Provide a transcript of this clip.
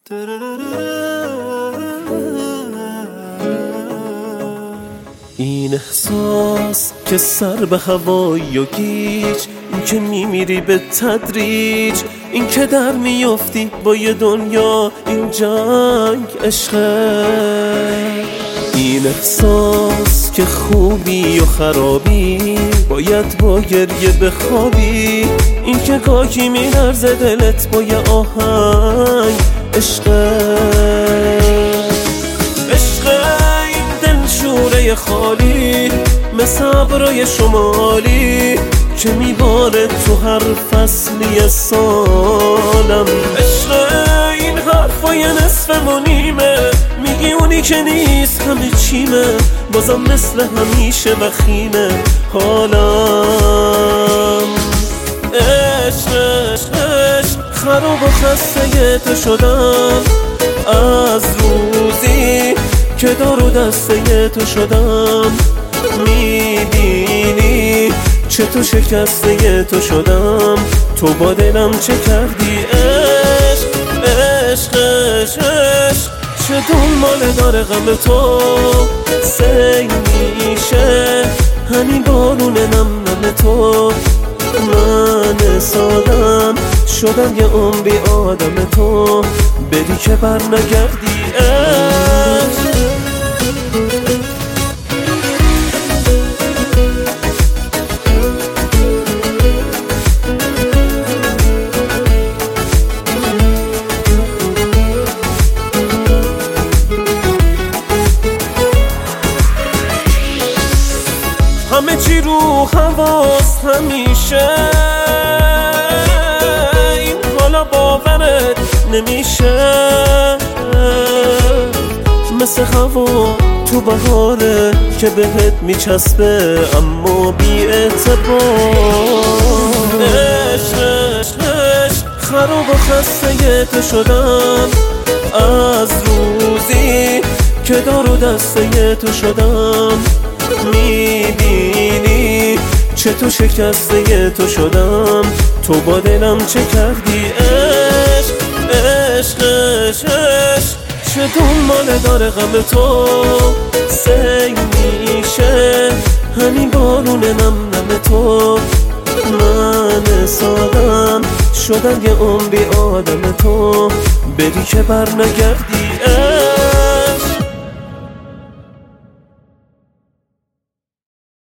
این احساس که سر به هوایی و گیج، این که میمیری به تدریج، این که در میافتی با یه دنیا، این جنگ عشقه. این احساس که خوبی و خرابی، باید با گریه بخوابی، این که گاهی میلرزه دلت با یه آهنگ عشقه. شوره خالی مثل ابرای شمالی که میباره تو هر فصلی سالم. عشق این حرفای نصف و نیمه، میگی اونی که نیست همه چیمه، بازم مثل همیشه وخیمه حالم. عشق خراب و خسته تو شدم، از روزی که دار و دسته تو شدم. میبینی چطور شکسته تو شدم، تو با دلم چه کردی. عشق چه دنباله داره غم تو، سنگ میشه همین بارون نم تو. من سادم شدم یه عمری آدم تو، بری که بر نگردی. همه چی رو حواس همیشه، این حالا باورت نمیشه. مثل هوا تو بهاره که بهت میچسبه اما بی اعتبار. عشق خراب و خسته تو شدم، از روزی که دار و دسته تو شدم. میبینی چطور شکسته تو شدم، تو با دلم چه کردی. عشق چه دنباله داره غم تو، سنگ میشه همین بارون نم تو. من سادم شدم یه عمری آدم تو، بری که بر نگردی.